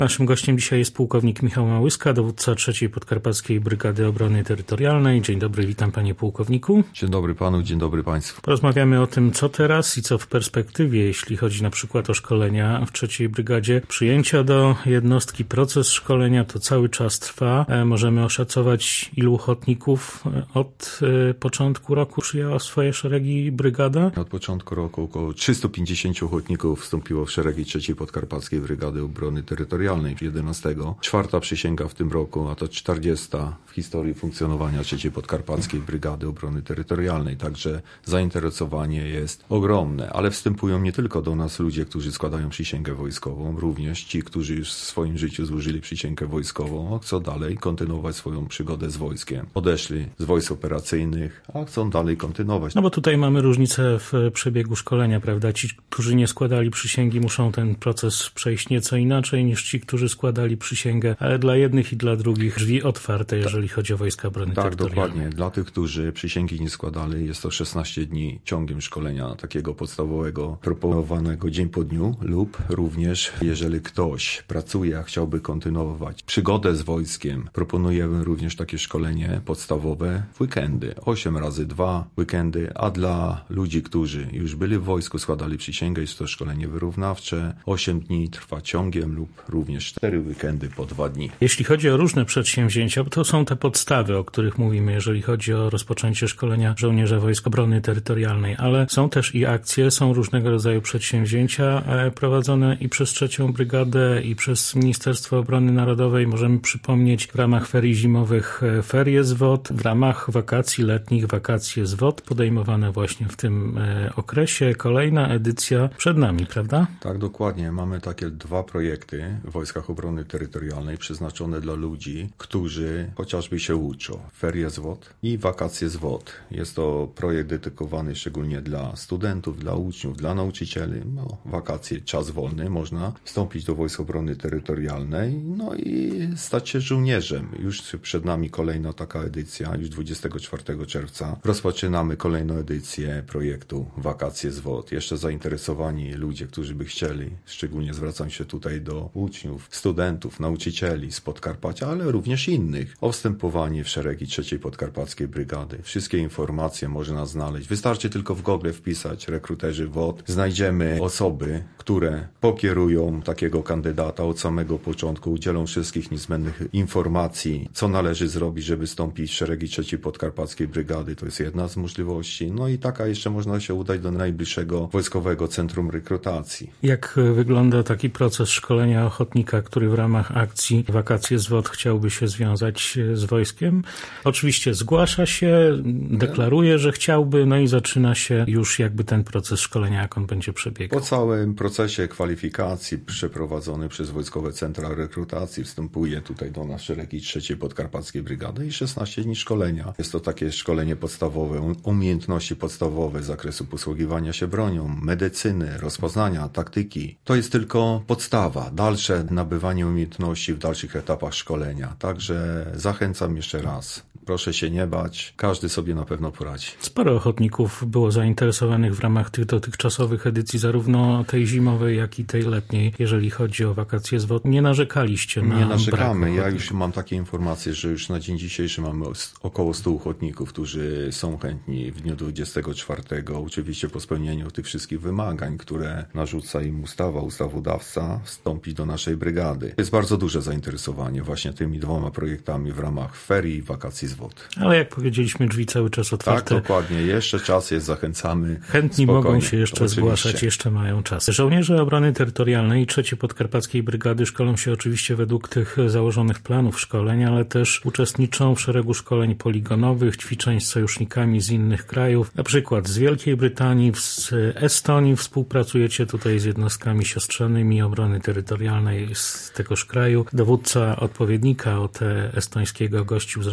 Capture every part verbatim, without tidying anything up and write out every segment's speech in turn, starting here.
Naszym gościem dzisiaj jest pułkownik Michał Małyska, dowódca trzeciej Podkarpackiej Brygady Obrony Terytorialnej. Dzień dobry, witam panie pułkowniku. Dzień dobry panu, dzień dobry państwu. Porozmawiamy o tym, co teraz i co w perspektywie, jeśli chodzi na przykład o szkolenia w trzeciej Brygadzie. Przyjęcia do jednostki, proces szkolenia to cały czas trwa. Możemy oszacować, ilu ochotników od początku roku przyjęła w swoje szeregi brygada? Od początku roku około trzysta pięćdziesiąt ochotników wstąpiło w szeregi trzeciej Podkarpackiej Brygady Obrony Terytorialnej jedenastego. Czwarta przysięga w tym roku, a to czterdziesta w historii funkcjonowania trzeciej Podkarpackiej Brygady Obrony Terytorialnej. Także zainteresowanie jest ogromne, ale wstępują nie tylko do nas ludzie, którzy składają przysięgę wojskową, również ci, którzy już w swoim życiu złożyli przysięgę wojskową, a chcą dalej kontynuować swoją przygodę z wojskiem. Odeszli z wojsk operacyjnych, a chcą dalej kontynuować. No bo tutaj mamy różnicę w przebiegu szkolenia, prawda? Ci, którzy nie składali przysięgi, muszą ten proces przejść nieco inaczej niż ci, którzy składali przysięgę, ale dla jednych i dla drugich drzwi otwarte, jeżeli tak. chodzi o Wojska Obrony Tak, Terytorialnej. dokładnie. Dla tych, którzy przysięgi nie składali, jest to szesnaście dni ciągiem szkolenia takiego podstawowego, proponowanego dzień po dniu, lub również, jeżeli ktoś pracuje, a chciałby kontynuować przygodę z wojskiem, proponujemy również takie szkolenie podstawowe w weekendy. osiem razy dwa weekendy, a dla ludzi, którzy już byli w wojsku, składali przysięgę, jest to szkolenie wyrównawcze. osiem dni trwa ciągiem lub również cztery weekendy po dwa dni. Jeśli chodzi o różne przedsięwzięcia, to są te podstawy, o których mówimy, jeżeli chodzi o rozpoczęcie szkolenia żołnierza Wojsk Obrony Terytorialnej, ale są też i akcje, są różnego rodzaju przedsięwzięcia prowadzone i przez trzecią Brygadę, i przez Ministerstwo Obrony Narodowej. Możemy przypomnieć w ramach ferii zimowych ferie Z W O T, w ramach wakacji letnich wakacje Z W O T, podejmowane właśnie w tym okresie. Kolejna edycja przed nami, prawda? Tak, dokładnie. Mamy takie dwa projekty w Wojskach Obrony Terytorialnej przeznaczone dla ludzi, którzy chociażby się uczą. Ferie Z W O T i wakacje Z W O T. Jest to projekt dedykowany szczególnie dla studentów, dla uczniów, dla nauczycieli. No, wakacje, czas wolny, można wstąpić do Wojsk Obrony Terytorialnej, no i stać się żołnierzem. Już przed nami kolejna taka edycja, już dwudziestego czwartego czerwca rozpoczynamy kolejną edycję projektu Wakacje Z W O T. Jeszcze zainteresowani ludzie, którzy by chcieli, szczególnie zwracam się tutaj do uczniów, studentów, nauczycieli z Podkarpacia, ale również innych, o wstępowanie w szeregi trzeciej Podkarpackiej Brygady. Wszystkie informacje można znaleźć. Wystarczy tylko w Google wpisać rekruterzy W O T. Znajdziemy osoby, które pokierują takiego kandydata od samego początku, udzielą wszystkich niezbędnych informacji, co należy zrobić, żeby wstąpić w szeregi trzeciej Podkarpackiej Brygady. To jest jedna z możliwości. No i taka jeszcze można się udać do najbliższego Wojskowego Centrum Rekrutacji. Jak wygląda taki proces szkolenia ochotnika, który w ramach akcji Wakacje Z W O T chciałby się związać z wojskiem? Oczywiście zgłasza się, deklaruje, że chciałby, no i zaczyna się już jakby ten proces szkolenia, jak on będzie przebiegał. Po całym procesie kwalifikacji przeprowadzony przez Wojskowe Centra Rekrutacji wstępuje tutaj do nas szeregi trzeciej Podkarpackiej Brygady i szesnaście dni szkolenia. Jest to takie szkolenie podstawowe, umiejętności podstawowe z zakresu posługiwania się bronią, medycyny, rozpoznania, taktyki. To jest tylko podstawa. Dalsze nabywanie umiejętności w dalszych etapach szkolenia. Także zachęcam jeszcze raz. Proszę się nie bać. Każdy sobie na pewno poradzi. Sporo ochotników było zainteresowanych w ramach tych dotychczasowych edycji, zarówno tej zimowej, jak i tej letniej, jeżeli chodzi o wakacje Z W O T. Nie narzekaliście na Nie narzekamy. brak Ja już mam takie informacje, że już na dzień dzisiejszy mamy około stu ochotników, którzy są chętni w dniu dwudziestego czwartego, oczywiście po spełnieniu tych wszystkich wymagań, które narzuca im ustawa, ustawodawca, wstąpić do naszej brygady. Jest bardzo duże zainteresowanie właśnie tymi dwoma projektami w ramach ferii i wakacji Z W O T. Ale jak powiedzieliśmy, drzwi cały czas otwarte. Tak, dokładnie. Jeszcze czas jest, zachęcamy. Chętni Spokojnie. mogą się jeszcze zgłaszać, jeszcze mają czas. Żołnierze Obrony Terytorialnej trzeciej Podkarpackiej Brygady szkolą się oczywiście według tych założonych planów szkoleń, ale też uczestniczą w szeregu szkoleń poligonowych, ćwiczeń z sojusznikami z innych krajów, na przykład z Wielkiej Brytanii, z Estonii. Współpracujecie tutaj z jednostkami siostrzanymi Obrony Terytorialnej z tegoż kraju. Dowódca odpowiednika od estońskiego gościł zresztą nie tak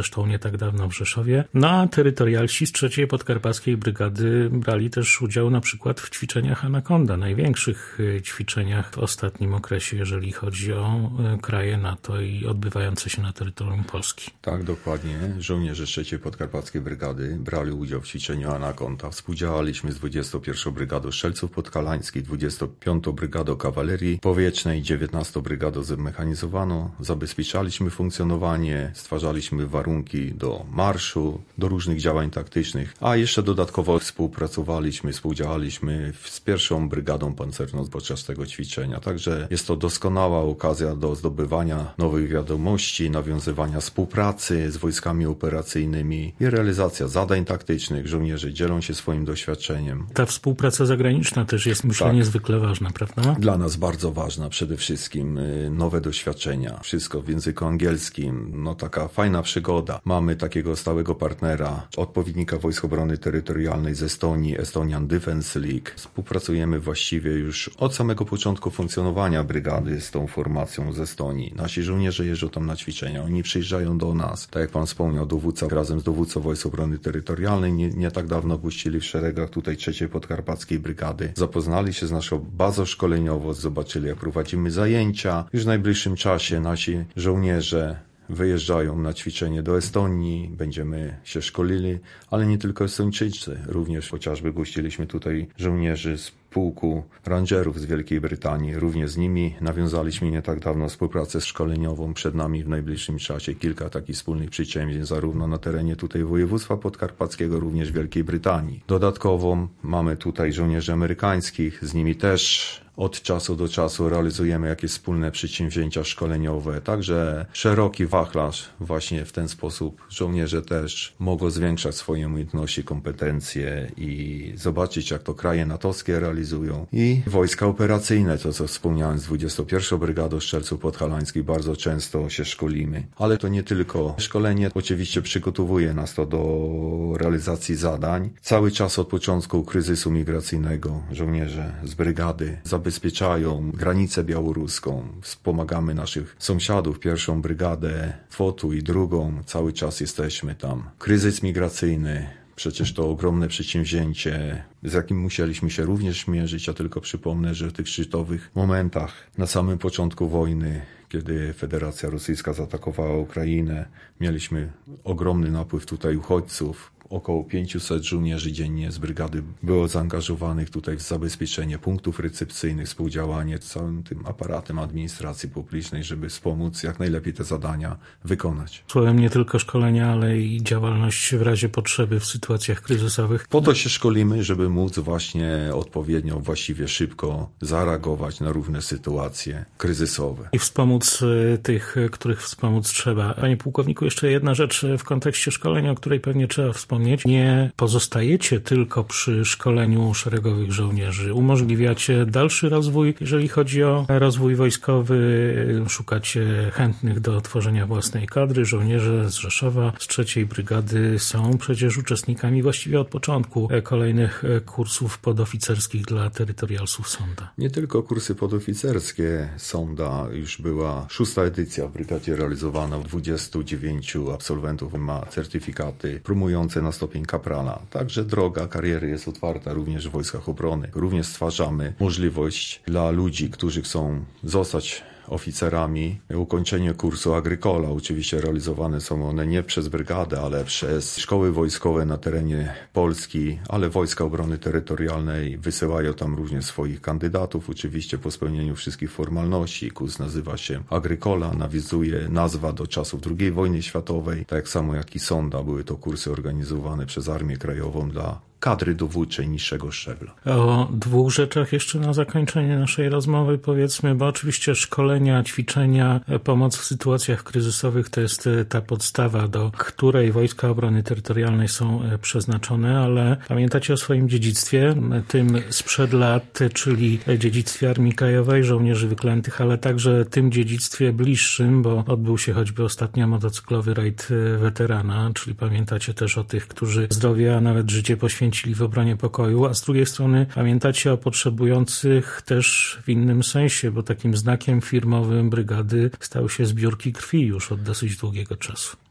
tak dawno w Rzeszowie. No a terytorialsi z trzeciej Podkarpackiej Brygady brali też udział na przykład w ćwiczeniach Anakonda, największych ćwiczeniach w ostatnim okresie, jeżeli chodzi o kraje NATO i odbywające się na terytorium Polski. Tak, dokładnie. Żołnierze trzeciej Podkarpackiej Brygady brali udział w ćwiczeniu Anakonda. Współdziałaliśmy z dwudziestą pierwszą Brygadą Strzelców Podhalańskich, dwudziestą piątą Brygadą Kawalerii Powietrznej, dziewiętnastą Brygadą Zmechanizowaną. Zabezpieczaliśmy funkcjonowanie, stwarzaliśmy warunki do marszu, do różnych działań taktycznych, a jeszcze dodatkowo współpracowaliśmy, współdziałaliśmy z pierwszą Brygadą Pancerną podczas tego ćwiczenia. Także jest to doskonała okazja do zdobywania nowych wiadomości, nawiązywania współpracy z wojskami operacyjnymi i realizacja zadań taktycznych. Żołnierze dzielą się swoim doświadczeniem. Ta współpraca zagraniczna też jest, myślę, tak. niezwykle ważna, prawda? Dla nas bardzo ważna. Przede wszystkim nowe doświadczenia. Wszystko w języku angielskim. No taka fajna przygoda. Mamy takiego stałego partnera, odpowiednika Wojsk Obrony Terytorialnej z Estonii, Estonian Defense League. Współpracujemy właściwie już od samego początku funkcjonowania brygady z tą formacją z Estonii. Nasi żołnierze jeżdżą tam na ćwiczenia. Oni przyjeżdżają do nas. Tak jak pan wspomniał, dowódca razem z dowódcą Wojsk Obrony Terytorialnej nie, nie tak dawno gościli w szeregach tutaj trzeciej Podkarpackiej Brygady. Zapoznali się z naszą bazą szkoleniową, zobaczyli jak prowadzimy zajęcia. Już w najbliższym czasie nasi żołnierze wyjeżdżają na ćwiczenie do Estonii, będziemy się szkolili, ale nie tylko Estończycy, również chociażby gościliśmy tutaj żołnierzy z pułku rangerów z Wielkiej Brytanii. Również z nimi nawiązaliśmy nie tak dawno współpracę szkoleniową. Przed nami w najbliższym czasie kilka takich wspólnych przedsięwzięć, zarówno na terenie tutaj województwa podkarpackiego, również Wielkiej Brytanii. Dodatkowo mamy tutaj żołnierzy amerykańskich, z nimi też od czasu do czasu realizujemy jakieś wspólne przedsięwzięcia szkoleniowe. Także szeroki wachlarz właśnie w ten sposób żołnierze też mogą zwiększać swoje umiejętności, kompetencje i zobaczyć jak to kraje natowskie realizują. I wojska operacyjne, to co wspomniałem z dwudziestą pierwszą Brygadą Strzelców Podhalańskich bardzo często się szkolimy. Ale to nie tylko szkolenie, oczywiście przygotowuje nas to do realizacji zadań. Cały czas od początku kryzysu migracyjnego żołnierze z brygady zabezpieczają granicę białoruską. Wspomagamy naszych sąsiadów, pierwszą brygadę FOT-u i drugą. Cały czas jesteśmy tam. Kryzys migracyjny. Przecież to ogromne przedsięwzięcie, z jakim musieliśmy się również mierzyć. Ja tylko przypomnę, że w tych szczytowych momentach na samym początku wojny, kiedy Federacja Rosyjska zaatakowała Ukrainę, mieliśmy ogromny napływ tutaj uchodźców. Około pięciuset żołnierzy dziennie z brygady było zaangażowanych tutaj w zabezpieczenie punktów recepcyjnych, współdziałanie z całym tym aparatem administracji publicznej, żeby wspomóc jak najlepiej te zadania wykonać. Słowem nie tylko szkolenia, ale i działalność w razie potrzeby w sytuacjach kryzysowych. Po to się szkolimy, żeby móc właśnie odpowiednio, właściwie szybko zareagować na różne sytuacje kryzysowe. I wspomóc tych, których wspomóc trzeba. Panie pułkowniku, jeszcze jedna rzecz w kontekście szkolenia, o której pewnie trzeba wspomnieć. Nie pozostajecie tylko przy szkoleniu szeregowych żołnierzy. Umożliwiacie dalszy rozwój, jeżeli chodzi o rozwój wojskowy. Szukacie chętnych do tworzenia własnej kadry. Żołnierze z Rzeszowa, z trzeciej Brygady są przecież uczestnikami właściwie od początku kolejnych kursów podoficerskich dla terytorialsów Sonda. Nie tylko kursy podoficerskie Sonda. Już była szósta edycja w Brygadzie realizowana. dwudziestu dziewięciu absolwentów ma certyfikaty promujące na stopień kaprala. Także droga kariery jest otwarta również w Wojskach Obrony. Również stwarzamy możliwość dla ludzi, którzy chcą zostać oficerami, ukończenie kursu Agrykola. Oczywiście realizowane są one nie przez brygadę, ale przez szkoły wojskowe na terenie Polski, ale Wojska Obrony Terytorialnej wysyłają tam również swoich kandydatów, oczywiście po spełnieniu wszystkich formalności. Kurs nazywa się Agrykola, nawiązuje nazwa do czasów drugiej wojny światowej, tak samo jak i Sonda. Były to kursy organizowane przez Armię Krajową dla kadry dowódczej niższego szczebla. O dwóch rzeczach jeszcze na zakończenie naszej rozmowy powiedzmy, bo oczywiście szkolenia, ćwiczenia, pomoc w sytuacjach kryzysowych to jest ta podstawa, do której Wojska Obrony Terytorialnej są przeznaczone, ale pamiętacie o swoim dziedzictwie, tym sprzed lat, czyli dziedzictwie Armii Krajowej, żołnierzy wyklętych, ale także tym dziedzictwie bliższym, bo odbył się choćby ostatnio motocyklowy rajd weterana, czyli pamiętacie też o tych, którzy zdrowie, a nawet życie poświęcili w obronie pokoju, a z drugiej strony pamiętacie o potrzebujących też w innym sensie, bo takim znakiem firmowym brygady stały się zbiórki krwi już od dosyć długiego czasu.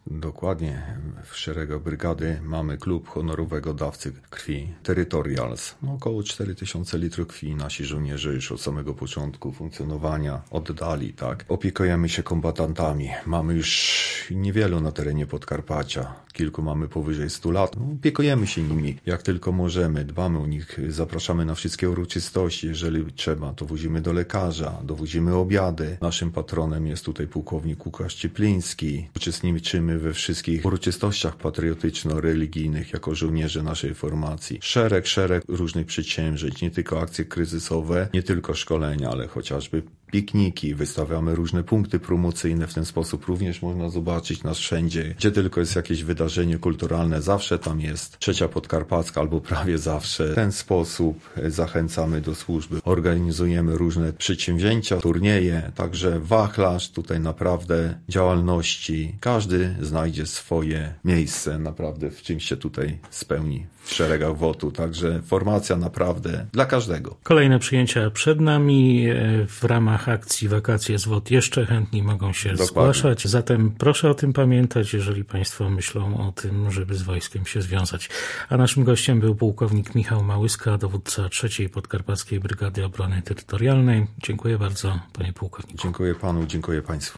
Dokładnie. W szeregach brygady mamy klub honorowego dawcy krwi Territorials. No, około cztery tysiące litrów krwi nasi żołnierze już od samego początku funkcjonowania oddali, tak. Opiekujemy się kombatantami. Mamy już niewielu na terenie Podkarpacia. Kilku mamy powyżej stu lat. No, opiekujemy się nimi jak tylko możemy. Dbamy o nich. Zapraszamy na wszystkie uroczystości. Jeżeli trzeba, to wozimy do lekarza, dowozimy obiady. Naszym patronem jest tutaj pułkownik Łukasz Ciepliński. Uczestniczymy we wszystkich uroczystościach patriotyczno-religijnych jako żołnierze naszej formacji. Szereg, szereg różnych przedsięwzięć, nie tylko akcje kryzysowe, nie tylko szkolenia, ale chociażby pikniki, wystawiamy różne punkty promocyjne, w ten sposób również można zobaczyć nas wszędzie, gdzie tylko jest jakieś wydarzenie kulturalne, zawsze tam jest Trzecia Podkarpacka albo prawie zawsze. W ten sposób zachęcamy do służby. Organizujemy różne przedsięwzięcia, turnieje, także wachlarz tutaj naprawdę działalności. Każdy znajdzie swoje miejsce naprawdę, w czym się tutaj spełni w szeregach W O T-u, także formacja naprawdę dla każdego. Kolejne przyjęcia przed nami w ramach akcji Wakacje z W O T. Jeszcze chętni mogą się Dokładnie. zgłaszać, zatem proszę o tym pamiętać, jeżeli Państwo myślą o tym, żeby z wojskiem się związać. A naszym gościem był pułkownik Michał Małyska, dowódca trzeciej Podkarpackiej Brygady Obrony Terytorialnej. Dziękuję bardzo, panie pułkowniku. Dziękuję panu, dziękuję państwu.